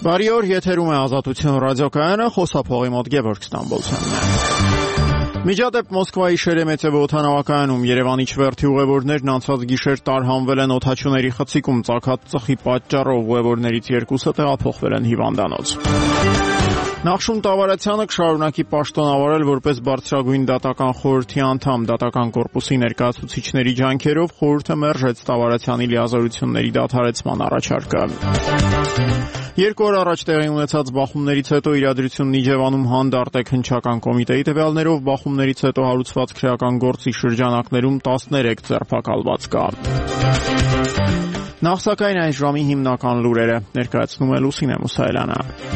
Բարի օր, եթերում է Ազատություն ռադիոկայանը, խոսափողի մոտ Գևորգ Ստամբոլցյանն է։ Միջադեպ Մոսկվայի Շերեմետիևո օդանավակայանում Երևանի չվերթի ուղևորներն անցած գիշեր տարհանվել են օդաչուների խցիկում ծագած ծխի պատճառով, ուղևորներից երկուսը տեղափոխվել են հիվանդանոց։ Նախշուն Տավարացյանը կշարունակի պաշտոնավարել որպես բարձրագույն դատական խորհրդի անդամ, դատական կորպուսի ներկայացուցիչների ջանքերով խորհուրդը մերժեց Տավարացյանի լիազորությունների դադարեցման առաջարկը։ 2 օր առաջ տեղի ունեցած բախումներից հետո իրադրությունն Իջևանում հանդարտ է քննչական կոմիտեի տվյալներով, բախումներից հետո հարուցված քրեական գործի շրջանակներում 13 ձերբակալված կա։ Նախ սակայն այս ժամի հիմնական լուրերը ներկայացնում է Լուսինե Մուսայելյանը։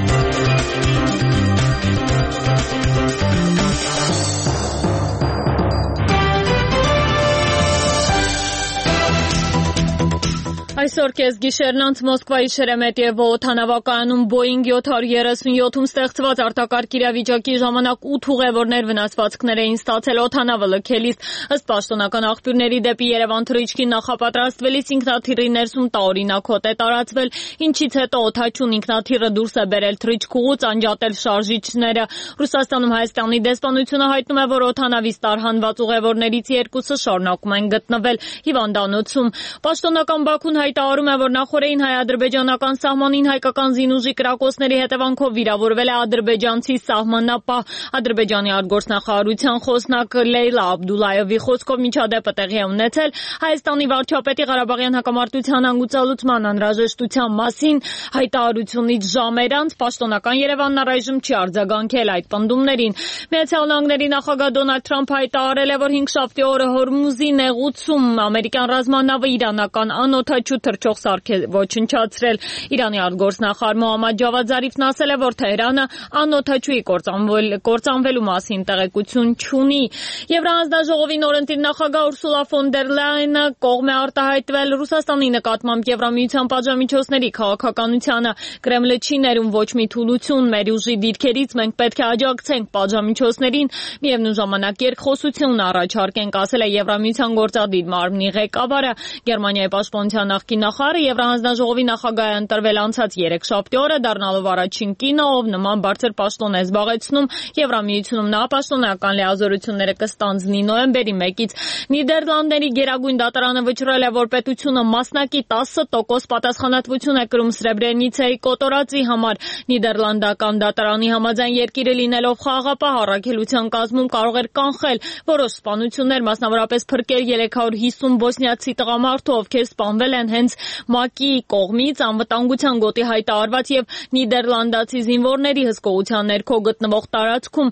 Այսօր կեսգիշերն անց Մոսկվայի Շերեմետիևո օդանավակայանում Boeing 737-ում ստեղծված արտակարգ իրավիճակի ժամանակ 8 ուղևորներ վնասվածքներ էին ստացել օդանավը լքելիս։ Ըստ պաշտոնական աղբյուրների դեպի Երևան թռիչքին նախապատրաստվելիս ինքնաթիռի ներսում տարօրինակ հոտ է տարածվել, ինչից հետո օդաչուն ինքնաթիռը դուրս է բերել թռիչքուղուց, անջատել շարժիչները։ Ռուսաստանում Հայաստանի դեսպանությունը հայտնում է, որ օդանավից տարհանված ուղևորներից երկուսը շարունակում են գտնվել հիվանդանոցում։ Պաշտոնական Բաքուն հայտարարում է, որ նախորդին հայ-ադրբեջանական սահմանին հայկական զինուժի կրակոցների հետևանքով վիրավորվել է ադրբեջանցի սահմանապահ։ Ադրբեջանի արտգործնախարարության խոսնակ Լեյլա Աբդուլլայովի խոսքով միջադեպը տեղի է ունեցել Հայաստանի վարչապետի Ղարաբաղյան հակամարտության հանգուցալուծման անհրաժեշտության մասին հայտարարությունից ժամեր անց պաշտոնական Երևանն առայժմ չի արձագանքել այդ պնդումներին։ Միացյալ Նահանգների նախագահ Դոնալդ Թրամփը հայտարարել է, որ 5-շաբթի օրը Հորմուզի նեղուցում ամերիկյան ռազմանավը իրանական անօդաչու թռչող սարք է ոչնչացրել։ Իրանի արտգործնախարար Մոհամմադ Ջավադ Զարիֆն ասել է, որ Թեհրանը անօդաչուի կործանվելու մասին տեղեկություն չունի։ Եվրահանձնաժողովի նորընտիր նախագահ Ուրսուլա ֆոն դեր Լայենը կողմ է արտահայտվել Ռուսաստանի նկատմամբ Եվրամիության պատժամիջոցների քաղաքականությանը։ Կրեմլը չի ներում ոչ մի թուլություն, մեր ուժի դիրքերից մենք պետք է աջակցենք պատժամիջոցներին, միևնույն ժամանակ երկխոսություն առաջարկենք, ասել է Եվրամիության գործադիր մարմնի ղեկավարը։ Գերմանիայի պաշտպանության նախկին նախարարը Եվրահանձնաժողովի նախագահ է ընտրվել անցած 3-շաբթի օրը, դառնալով առաջին կինը, ով նման բարձր պաշտոն է զբաղեցնում Եվրամիությունում։ Նա պաշտոնական լիազորությունները կստանձնի նոյեմբերի 1-ից։ Նիդերլանդների գերագույն դատարանը վճռել է, որ պետությունը մասնակի 10% պատասխանատվություն է կրում Սրեբրենիցայի կոտորածի համար։ Նիդերլանդական դատարանի համաձայն երկիրը լինելով խաղաղապահ առաքելության կազմում կարող էր կանխել որոշ սպանություններ, մասնավորապես փրկել 350 բոսնիացի տղամարդու, ովքեր սպանվել են հենց ՄԱԿ-ի կողմից անվտանգության գոտի հայտարարված եւ նիդերլանդացի զինվորների հսկողության ներքո գտնվող տարածքում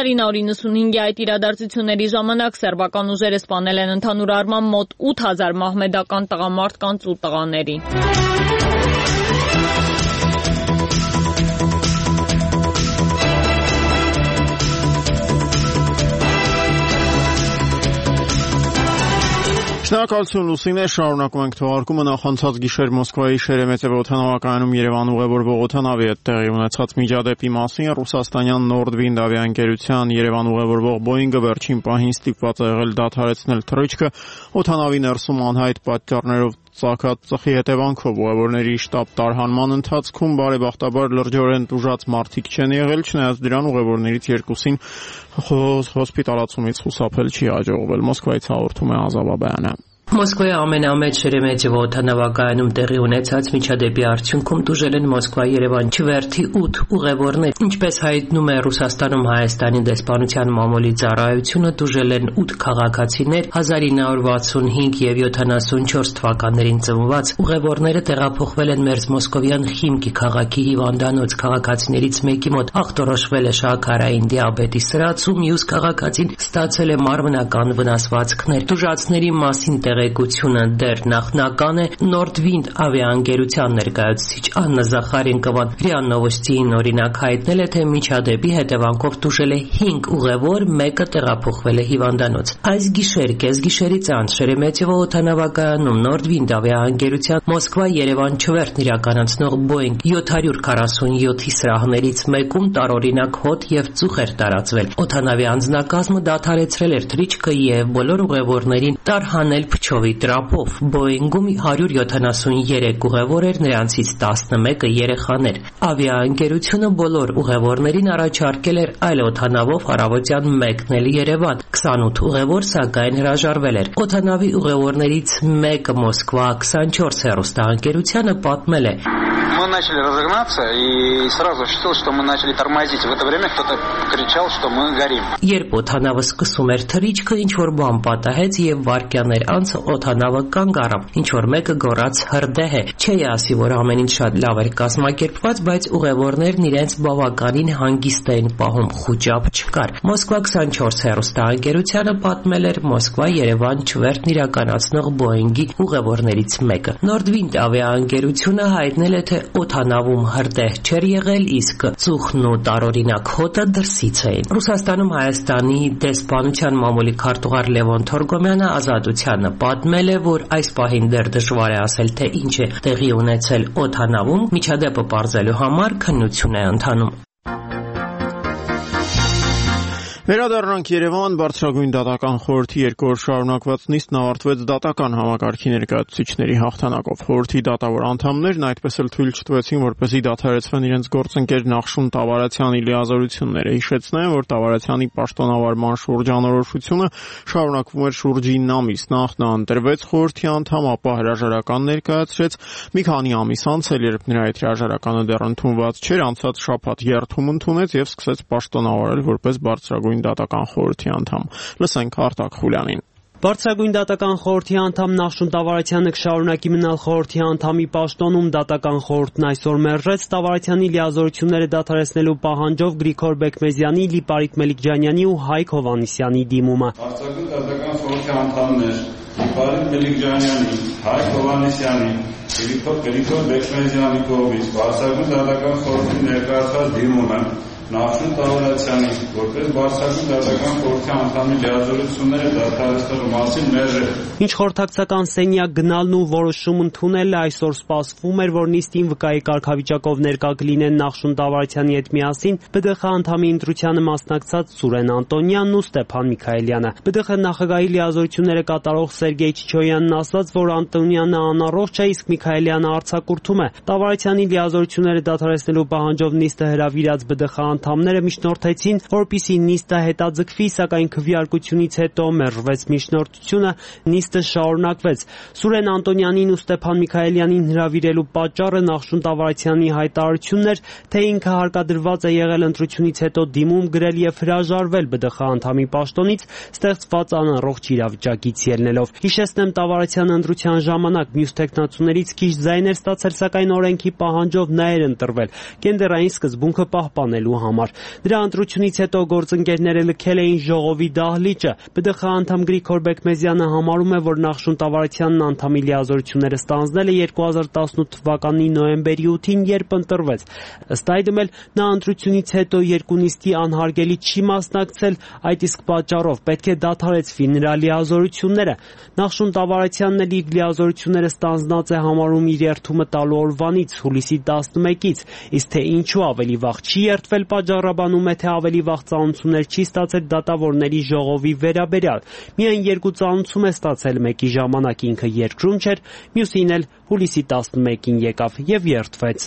1995-ի այդ իրադարձությունների ժամանակ սերբական ուժերը սպանել են ընդհանուր առմամբ մոտ 8000 մահմեդական տղամարդկանց ու տղաների։ Շնորհակալություն Լուսինե, շարունակում ենք թողարկումը։ Նախանցած գիշեր Մոսկվայի Շերեմետիևո օդանավակայանում Երևան ուղևորվող օդանավի հետ տեղի ունեցած միջադեպի մասին ռուսաստանյան Նորդվինդ ավիաընկերության Երևան ուղևորվող Boeing-ը վերջին պահին ստիպված է եղել դադարեցնել թռիչքը օդանավի ներսում անհայտ պատճառներով ծագած ծխի հետևանքով։ Ուղևորների շտապ տարհանման ընթացքում բարեբախտաբար լրջորեն տուժած մարդիկ չեն եղել, չնայած դրան ուղևորներից երկուսին հոսպիտալացումից խուսափել չի հաջողվել։ Մոսկվայից հաղորդում է Ազա Բաբայանը։ Մոսկվայի ամենամեծ Շերեմետիևո օդանավակայանում տեղի ունեցած միջադեպի արդյունքում տուժել են Մոսկվա-Երևան չվերթի 8 ուղևորներ։ Ինչպես հայտնում է Ռուսաստանում Հայաստանի դեսպանության մամուլի ծառայությունը, տուժել են 8 քաղաքացիներ 1965 եւ 74 թվականներին ծնված։ Ուղևորները տեղափոխվել են Մերձմոսկովյան Խիմկի քաղաքի հիվանդանոց։ Քաղաքացիներից մեկի մոտ ախտորոշվել է շաքարային դիաբետի սրացում, մյուս քաղաքացին ստացել է մարմնական վնասվածքներ։ Տուժածների մասին տեղեկությունը դեռ նախնական է։ Նորդվինդ ավիաընկերության ներկայացուցիչ Աննա Զախարենկովան ՌԻԱ Նովոստիին օրինակ հայտնել է, թե միջադեպի հետևանքով տուժել է 5 ուղևոր, մեկը տեղափոխվել է հիվանդանոց։ Այս գիշեր կեսգիշերից անց Շերեմետիևո օդանավակայանում Նորդվինդ ավիաընկերության Մոսկվա-Երևան չվերթն իրականացնող Boeing 747-ի սրահներից մեկում տարօրինակ հոտ եւ ծուխ էր տարածվել։ Օդանավի անձնակազմը դադարեցրել էր թռիչքը եւ բոլոր ուղևորներին տարհանել Գորբաչովի տրապով Boeing-ում 173 ուղևոր էր, նրանցից 11-ը երեխաներ։ Ավիաընկերությունը բոլոր ուղևորներին առաջարկել էր այլ օդանավով առավոտյան մեկնել Երևան։ 28 ուղևոր սակայն հրաժարվել էր։ Օդանավի ուղևորներից մեկը Մոսկվա 24 հեռուստաընկերությանը պատմել է. Мы начали разогнаться и сразу ощутил, что мы начали тормозить. В это время кто-то кричал, что мы горим. Երբ օդանավը սկսում էր թռիչքը, ինչ-որ բան պատահեց եւ վայրկյաններ անց օդանավը կանգ առավ։ Ինչ-որ մեկը գոռաց հրդեհ է։ Չի ասի, որ ամեն ինչ շատ լավ էր կազմակերպված, բայց ուղևորներն իրենց բավականին հանգիստ էին պահում, խուճապ չկար։ Մոսկվա 24 հեռուստաընկերությանը պատմել էր Մոսկվա-Երևան չվերթն իրականացնող Boeing-ի ուղևորներից մեկը։ Nordwind ավիաընկերությունը հայտնել է, թե օդանավում հրդեհ չէր եղել, իսկ ծուխն ու տարօրինակ հոտը դրսից էին։ Ռուսաստանում Հայաստանի դեսպանության մամուլի քարտուղար Լևոն Թորգոմյանը Ազատությանը պատմել է, որ այս պահին դեռ դժվար է ասել, թե ինչ է տեղի ունեցել օդանավում, միջադեպը պարզելու համար քննություն է ընթանում։ Վերադառնանք Երևան, բարձրագույն դատական խորհրդի 2 օր շարունակված նիստն ավարտվեց դատական համակարգի ներկայացուցիչների հաղթանակով։ Խորհրդի դատավոր անդամներն այդպես էլ թույլ չտվեցին, որպեսզի դադարեցվեն իրենց գործընկեր Նախշուն Տավարացյանի լիազորությունները։ Հիշեցնեմ, որ Տավարացյանի պաշտոնավարման շուրջ անորոշությունը շարունակվում էր շուրջ 9 ամիս։ Նախ նա ընտրվեց խորհրդի անդամ, ապա հրաժարական ներկայացրեց։ Մի քանի ամիս անց էլ, երբ նրա այդ հրաժարականը դեռ ընդունված չէր, անցած շաբաթ երթում ընդունեց եւ սկսեց պաշտոնավարել որպես բարձրագույն դատական խորհրդի անդամ։ Լսենք Արտակ Խուլյանին։ Բարձրագույն դատական խորհրդի անդամ Նախշուն Տավարացյանը կշարունակի մնալ խորհրդի անդամի պաշտոնում։ Դատական խորհուրդն այսօր մերժեց Տավարացյանի լիազորությունները դադարեցնելու պահանջով Գրիգոր Բեկմեզյանի, Լիպարիտ Մելիքջանյանի ու Հայկ Հովհաննիսյանի դիմումը։ Բարձրագույն դատական խորհրդի անդամներ Լիպարիտ Մելիքջանյանի, Հայկ Հովհաննիսյանի, Գրիգոր Բեկմեզյանի կողմից բարձրագույն դատական խորհրդի ներկայացված դիմումը Նախշուն Տավարացյանի որպես բարձրագույն դատական խորհրդի անդամի լիազորությունները դադարեցնելու մասին մերժել։ Ինչ խորհրդակցական սենյակ գնալն ու որոշում ընդունելը այսօր սպասվում էր, որ նիստին վկայի կարգավիճակով ներկա կլինեն Նախշուն Տավարացյանի հետ միասին ԲԴԽ անդամի ընտրությանը մասնակցած Սուրեն Անտոնյանն ու Ստեփան Միքայելյանը։ ԲԴԽ նախագահի լիազորությունները կատարող Սերգեյ Չիչոյանն ասաց, որ Անտոնյանը անառողջ է, իսկ Միքայելյանը արձակուրդում է։ Տավարացյանի լիազորությունները դադարեցնելու պահանջով նիստը հրավիրած ԲԴԽ անդամները միջնորդեցին, որպեսզի նիստը հետաձգվի, սակայն քվեարկությունից հետո մերժվեց միջնորդությունը, նիստը շարունակվեց։ Սուրեն Անտոնյանին ու Ստեփան Միքայելյանին հրավիրելու պատճառը Նախշուն Տավարացյանի հայտարարությունն էր, թե ինքը հարկադրված է եղել ընտրությունից հետո դիմում գրել եւ հրաժարվել ԲԴԽ անդամի պաշտոնից ստեղծված անառողջ իրավիճակից ելնելով։ Հիշեցնեմ, Տավարացյանը ընտրության ժամանակ մյուս տեխնացուներից քիչ ձայն էր ստացել, սակայն օրենքի պահանջով նա էր ընտրվել կենդերային սկզբունքը պահպանելու համար։ Դրա ընտրությունից հետո գործընկերները լքել էին ժողովի դահլիճը։ ԲԴԽ անդամ Գրիգոր Բեկմեզյանը համարում է, որ Նախշուն Տավարացյանն անդամի լիազորությունները ստանձնել է 2018 թվականի նոյեմբերի 8-ին, երբ ընտրվեց։ Ըստ այդմ էլ նա ընտրությունից հետո երկու նիստի անհարգելի չի մասնակցել, այդ իսկ պատճառով պետք է դադարեցվի նրա լիազորությունները։ Նախշուն Տավարացյանն էլ իր լիազորությունները ստանձնած է համարում իր երթումը տալու օրվանից, հուլիսի 11-ից, իսկ թե ինչու ավելի վաղ չի երթվել, պատճառաբանում է, թե ավելի վաղ ծանուցումներ չի ստացել դատավորների ժողովի վերաբերյալ։ Միայն 2 ծանուցում է ստացել, մեկի ժամանակ ինքը երկրում չէր, մյուսին էլ հուլիսի 11-ին եկավ եւ երթվեց։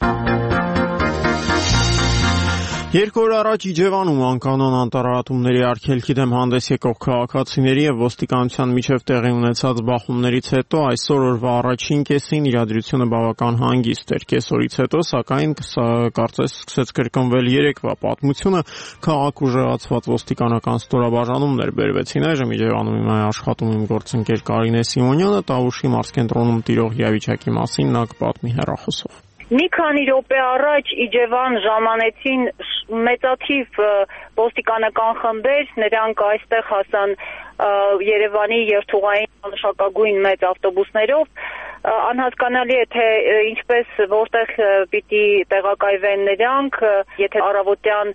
2 օր առաջ Իջևանում անկանոն անտարարատումների արգելքի դեմ հանդես եկող քաղաքացիների եւ ոստիկանության միջև տեղի ունեցած բախումներից հետո այսօր օրվա առաջին կեսին իրադրությունը բավական հանգիստ էր։ Կեսօրից հետո, սակայն, կարծես սկսեց կրկնվել երեկվա պատմությունը, քաղաք ուժեղացված ոստիկանական ստորաբաժանումներ բերվեցին։ Այժմ Իջևանում իմ աշխատում իմ գործընկեր Կարինե Սիմոնյանը, Տավուշի մարզկենտրոնում տիրող իրավիճակի մասին նա կպատմի հեռախոսով։ Մի քանի րոպե առաջ Իջևան ժամանեցին մեծաթիվ ոստիկանական խմբեր, նրանք այստեղ հասան Երևանի երթուղային անշակագույն մեծ ավտոբուսներով։ Անհասկանալի է, թե ինչպես որտեղ պիտի տեղակայվեն նրանք, եթե առավոտյան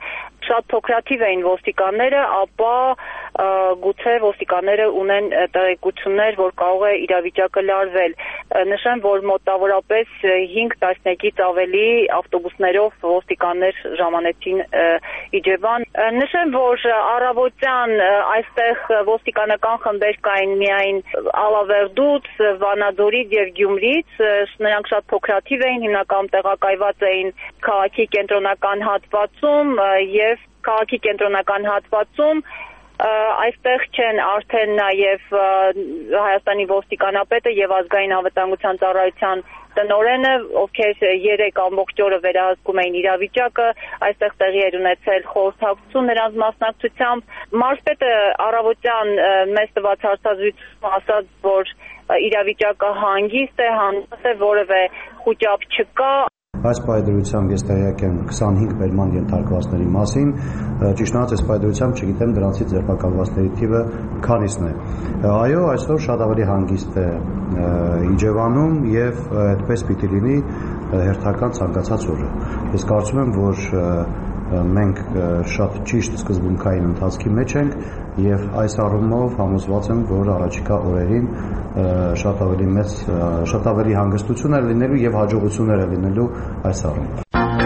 շատ փոքրաթիվ էին ոստիկանները, ապա գուցե ոստիկանները ունեն տեղեկություններ, որ կարող է իրավիճակը լարվել։ Նշեմ, որ մոտավորապես 5 տասնյակից ավելի ավտոբուսներով ոստիկաններ ժամանեցին Իջևան։ Նշեմ, որ առավոտյան այստեղ ոստիկանական խմբեր կային միայն Ալավերդուց, Վանաձորից եւ Գյումրից, նրանք շատ փոքրաթիվ էին, հիմնականում տեղակայված էին քաղաքի կենտրոնական հատվածում եւ քաղաքի կենտրոնական հատվածում այստեղ չեն արդեն նաև Հայաստանի ոստիկանապետը եւ ազգային անվտանգության ծառայության տնօրենը, ովքեր 3 ամբողջ օրը վերահսկում էին իրավիճակը, այստեղ տեղի էր ունեցել խորհրդակցություն նրանց մասնակցությամբ։ Մարզպետը առավոտյան մեզ տված հարցազրույցում ասաց, որ իրավիճակը հանգիստ է, որևէ խուճապ չկա։ Այս պայդրությամբ ես տեղյակ եմ 25 բերման ենթարկվածների մասին, ճիշտ ասած, այս պայդրությամբ չգիտեմ դրանցից ձերբակալվածների թիվը քանիսն է։ Այո, այսօր շատ ավելի հանգիստ է Իջևանում եւ այդպես պիտի լինի հերթական ցանկացած օրը։ Ես կարծում եմ, որ մենք շատ ճիշտ սկզբունքային ընթացքի մեջ ենք եւ այս առումով համոզված եմ, որ առաջիկա օրերին շատ ավելի հանգստություն է լինելու եւ հաջողություններ է լինելու այս առումով։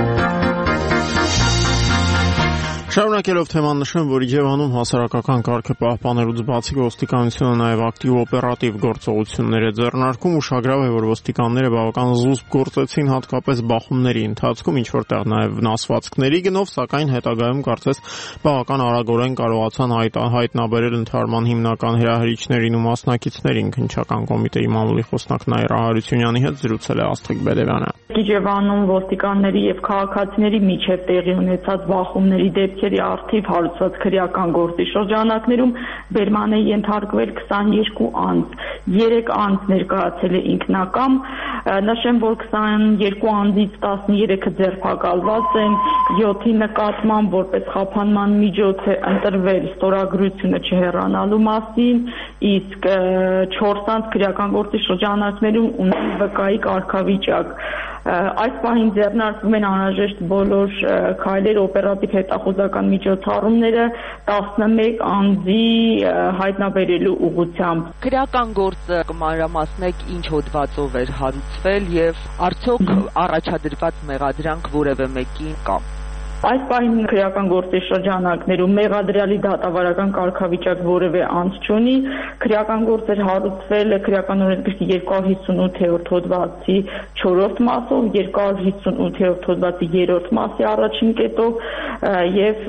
Շարունակելով թեման նշեմ, որ Իջևանում հասարակական կարգը պահպանելուց բացի ոստիկանությունը նաև ակտիվ օպերատիվ գործողություններ է ձեռնարկում, ուշագրավ է, որ ոստիկանները բավական զուսպ գործեցին հատկապես բախումների ընթացքում, ինչ որտեղ նաև վնասվածքների գնով, սակայն հետագայում կարծես բավական արագորեն կարողացան հայտնաբերել ընդհարման հիմնական հրահրիչներին ու մասնակիցներին։ Քննչական կոմիտեի մամուլի խոսնակ Նաիրա Հարությունյանի հետ զրուցել է Աստղիկ Բեդևյանը։ Իջևանում ոստիկանների եւ քաղաքացիների միջև տեղի ունեցած բախումների դեպքերի առթիվ հարուցված քրեական գործի շրջանակներում բերման է ենթարկվել 22 անձ, 3 անձ ներկայացել է ինքնակամ, նշեմ, որ 22 անձից 13-ը ձերբակալված են, 7-ի նկատմամբ որպես խափանման միջոց է ընտրվել ստորագրությունը չհեռանալու մասին, իսկ 4 անձ քրեական գործի շրջանակներում ունեն վկայի կարգավիճակ։ Այս պահին ձեռնարկվում են անհրաժեշտ բոլոր քայլեր, օպերատիվ հետախուզական միջոցառումները 11 անձի հայտնաբերելու ուղղությամբ։ Քրեական գործը կմանրամասնեք ինչ հոդվածով էր հարուցվել եւ արդյոք առաջադրված մեղադրանք որևէ մեկին կա։ Այս պահին քրեական գործի շրջանակներում մեղադրյալի դատավարական կարգավիճակ որևէ անձ չունի, քրեական գործեր հարուցվել քրեական օրենսգրքի 258-րդ հոդվածի 4-րդ մասով, 258-րդ հոդվածի 3-րդ մասի առաջին կետով եւ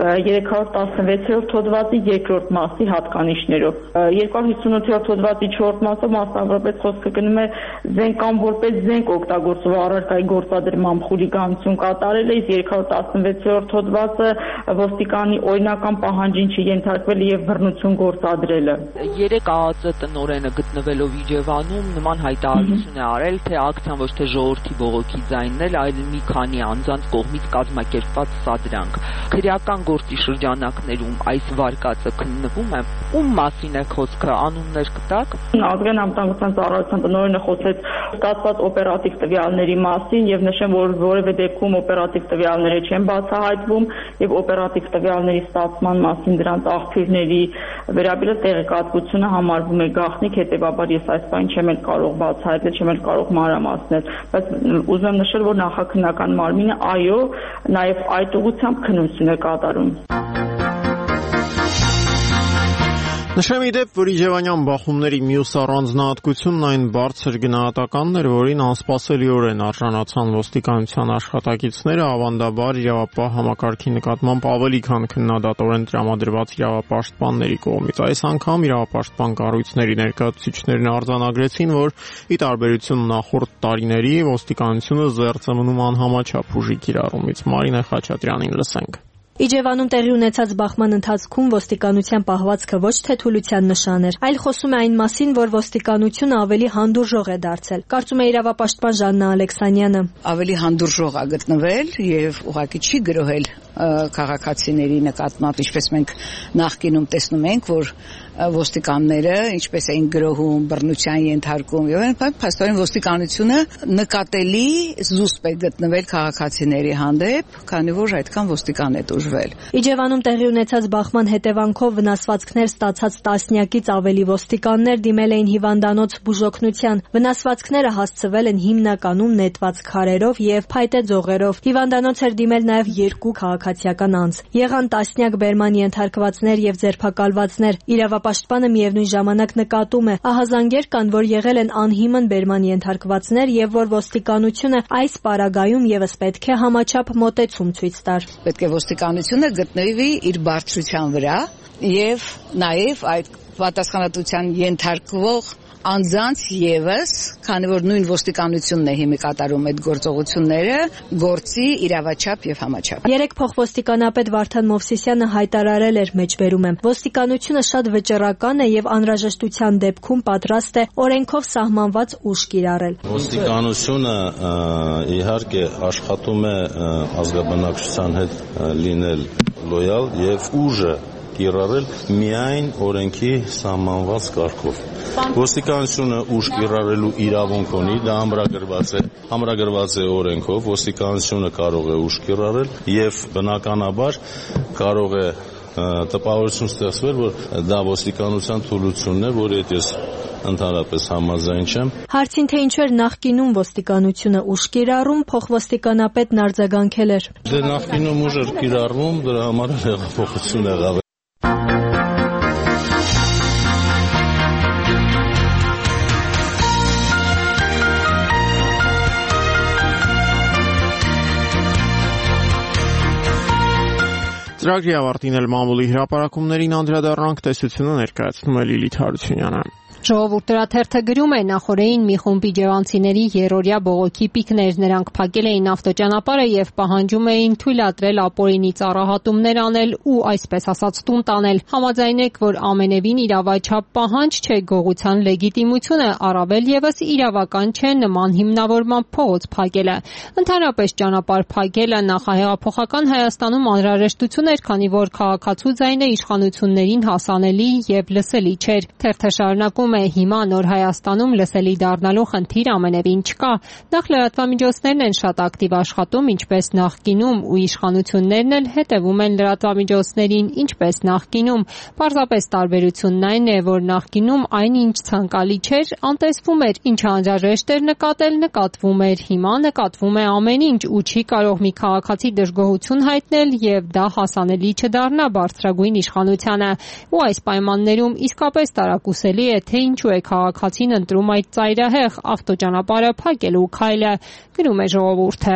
316-րդ հոդվածի 2-րդ մասի հատկանիշներով։ 258-րդ հոդվածի 4-րդ մասով մասնավորապես խոսքը գնում է զենքան որպես զենք օգտագործող առարկայի գործադրմամբ խուլիգանություն կատարել է, իսկ 216-րդ հոդվածը ոստիկանի օրինական պահանջին չենթարկվել եւ բռնություն գործադրելը։ 3 ԱԱԾ տնօրենը գտնվելով Իջևանում նման հայտարարություն է արել, թե ակցիան ոչ թե ժողովրդի բողոքի ձայնն է, այլ մի քանի անձանց կողմից կազմակերպված սադրանք։ Քրեական գործի շրջանակներում այս վարկածը քննվում է, ում մասին է խոսքը, անուններ կտակ։ Ազգային անվտանգության ծառայության տնօրենը խոսեց ստացված օպերատիվ տվյալների մասին եւ նշեմ, որ որևէ դեպքում օպերատիվ տվյալները չեն բացահայտվում եւ օպերատիվ տվյալների ստացման մասին դրանց աղբյուրների վերաբերյալ տեղեկատվությունը համարվում է գաղտնիք, հետեւաբար ես այս բանը չեմ կարող բացահայտել, չեմ կարող մանրամասնել, բայց ուզում եմ նշել, որ նախաքննական մարմինը այո, նաեւ այդ ուղղությամբ քննություն է կատարում։ Նշեմ իդեպ, որ իջևանյան բախումների մյուս առանձնահատկությունն այն բարձր գնահատականն էր, որին անսպասելիորեն արժանացան ոստիկանության աշխատակիցները, ավանդաբար իրավապահ համակարգի նկատմամբ ավելի քան քննադատորեն տրամադրված իրավապաշտպանների կողմից։ Այս անգամ իրավապաշտպան կառույցների ներկայացուցիչներն արձանագրեցին, որ ի տարբերություն նախորդ տարիների ոստիկանությունը զերծ է մնում անհամաչափ ուժի կիրառումից։ Մարինե Խաչատրյանին լսենք։ Իջևանում տեղի ունեցած բախման ընթացքում ոստիկանության պահվածքը ոչ թե թուլության նշան էր, այլ խոսում է այն մասին, որ ոստիկանությունը ավելի հանդուրժող է դարձել, կարծում է իրավապաշտպան Ժաննա Ալեքսանյանը։ Ավելի հանդուրժող է գտնվել եւ ուղղակի չի գրոհել քաղաքացիների նկատմամբ, ինչպես մենք նախկինում տեսնում ենք, որ ոստիկանները ինչպես էին գրոհում, բռնության ենթարկում եւ այլն, փաստորեն ոստիկանությունը նկատելի զուսպ է գտնվել քաղաքացիների հանդեպ, քանի որ այդքան ոստիկան է դժվել։ Իջևանում տեղի ունեցած բախման հետևանքով վնասվածքներ ստացած տասնյակից ավելի ոստիկաններ դիմել էին հիվանդանոց բուժօգնության։ Վնասվածքները հասցվել են հիմնականում նետված քարերով եւ փայտե ձողերով։ Հիվանդանոց էր դիմել նաեւ 2 քաղաքացիական անձ։ Եղան տասնյակ բերման ենթարկվածներ եւ ձերբակալվածներ։ Իրավապաշտպանը միևնույն ժամանակ նկատում է, ահազանգեր կան, որ եղել են անհիմն բերման ենթարկվածներ եւ որ ոստիկանությունը այս պարագայում եւս պետք է համաչափ մոտեցում ցույց տար։ Պետք է ոստիկանությունը գտնվի իր բարձրության վրա եւ նաեւ այդ պատասխանատվության ենթարկվող անձանց եւս, քանի որ նույն ոստիկանությունն է հիմի կատարում այդ գործողությունները, գործի իրավաչափ եւ համաչափ։ Երեք փոխոստիկանապետ Վարդան Մովսիսյանը հայտարարել էր մեջբերում եմ. ոստիկանությունը շատ վճռական է եւ անհրաժեշտության դեպքում պատրաստ է օրենքով սահմանված ուժ կիրառել։ Ոստիկանությունը իհարկե աշխատում է ազգաբնակչության հետ լինել լոյալ եւ ուժը կիրառել միայն օրենքի սահմանված կարգով։ Ոստիկանությունը ուժ կիրառելու իրավունք ունի, դա ամրագրված է օրենքով, ոստիկանությունը կարող է ուժ կիրառել եւ բնականաբար կարող է տպավորություն ստեղծվել, որ դա ոստիկանության թուլությունն է, որի հետ ես ընդհանրապես համաձայն չեմ։ Հարցին թե ինչու էր նախկինում ոստիկանությունը ուժ կիրառում, փոխոստիկանապետն արձագանքել էր. Դե նախկինում ուժ էր կիրառվում, դրա համար հեղափոխություն եղավ։ Ծրագրի ավարտին էլ մամուլի հրապարակումներին անդրադառնանք, տեսությունը ներկայացնում է Լիլիթ Հարությունյանը։ Ժողովուրդ լրաթերթը գրում է, նախորդին մի խումբ իջևանցիների երրորդյա բողոքի պիկներ, նրանք փակել էին ավտոճանապարհը եւ պահանջում էին թույլատրել ապօրինի ծառահատումներ անել ու այսպես ասած տուն տանել։ Համաձայնեք, որ ամենևին իրավաչափ պահանջ չէ գողության լեգիտիմությունը, առավել եւս իրավական չէ նման հիմնավորմամբ փողոց փակելը։ Ընդհանրապես ճանապարհ փակելը նախահեղափոխական Հայաստանում անհրաժեշտություն էր, քանի որ քաղաքացու ձայնը իշխանություններին հասանելի եւ լսելի չէր։ Թերթը շարունակում հիմա նոր Հայաստանում լսելի դառնալու խնդիր ամենևին չկա։ Նախ լրատվամիջոցներն են շատ ակտիվ աշխատում, ինչպես նախկինում, ու իշխանություններն էլ հետևում են լրատվամիջոցներին, ինչպես նախկինում։ Պարզապես տարբերությունն այն է, որ նախկինում այնինչ ցանկալի չէր, անտեսվում էր, ինչը անհրաժեշտ էր նկատել, նկատվում էր։ Հիմա նկատվում է ամեն ինչ ու չի կարող մի քաղաքացի դժգոհություն հայտնել եւ դա հասանելի չդառնա բարձրագույն իշխանությանը։ Ու այս պայմաններում իսկապես տարակուսելի է, թե ինչու է քաղաքացին ընտրում այդ ծայրահեղ ավտոճանապարհը փակելու քայլը, գրում է Ժողովուրդը։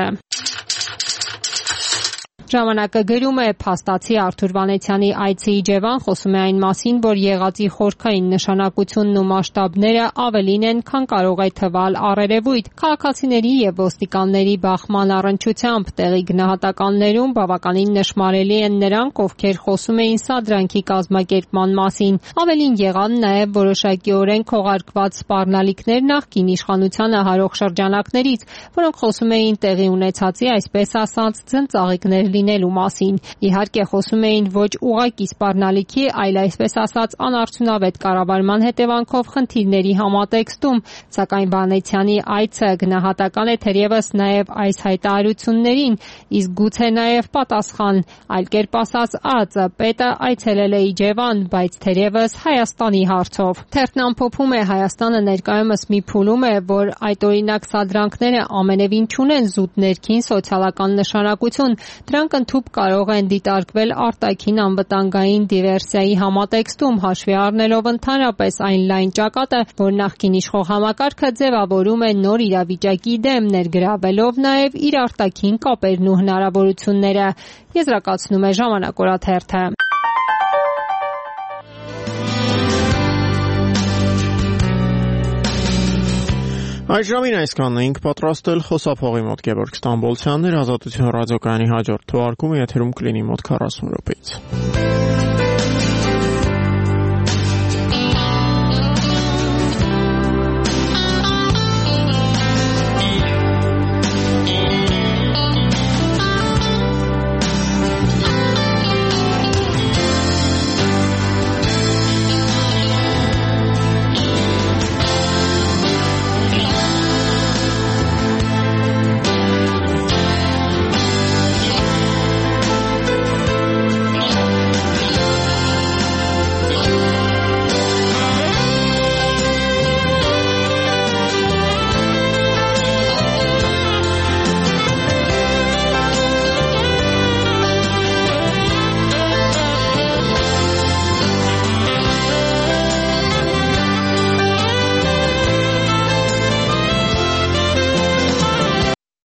Ժամանակը գրում է, փաստացի Արթուր Վանեցյանի այցի Իջևան խոսում է այն մասին, որ եղածի խորքային նշանակությունն ու մասշտաբները ավելին են, քան կարող է թվալ առերևույթ։ Քաղաքացիների եւ ոստիկանների բախման առնչությամբ տեղի գնահատականներում բավականին նշմարելի են նրանք, ովքեր խոսում էին սադրանքի կազմակերպման մասին։ Ավելին եղան նաեւ որոշակիորեն քողարկված սպառնալիքներ նախկին իշխանությանը հարող շրջանակներից, որոնք խոսում էին տեղի ունեցածի, այսպես ասած, ծնծաղիկներ լինելու մասին։ Իհարկե խոսում էին ոչ ուղղակի սպառնալիքի, այլ այսպես ասած անարդյունավետ կառավարման հետևանքով խնդիրների համատեքստում, սակայն Վանեցյանի այցը գնահատական է թերևս նաև այս հայտարարություններին, իսկ գուցե նաև պատասխան, այլ կերպ ասած ԱԾ պետը այցելել է Իջևան, բայց թերևս Հայաստանի հարցով։ Թերթն ամփոփում է, Հայաստանը ներկայումս մի փուլում է, որ այդ օրինակ սադրանքները ամենևին չունեն զուտ ներքին սոցիալական նշանակություն, դրանք ընդհուպ կարող են դիտարկվել արտաքին անվտանգային դիվերսիայի համատեքստում, հաշվի առնելով ընդհանրապես այն լայն ճակատը, որ նախկին իշխող համակարգը ձևավորում է նոր իրավիճակի դեմ, ներգրավելով նաև իր արտաքին կապերն ու հնարավորությունները, եզրակացնում է Ժամանակ օրաթերթը։ Այս ժամին այսքանն էինք պատրաստել, խոսափողի մոտ Գևորգ Ստամբոլցյանն էր, Ազատություն ռադիոկայանի հաջորդ թողարկումը եթերում կլինի մոտ 40 րոպեից։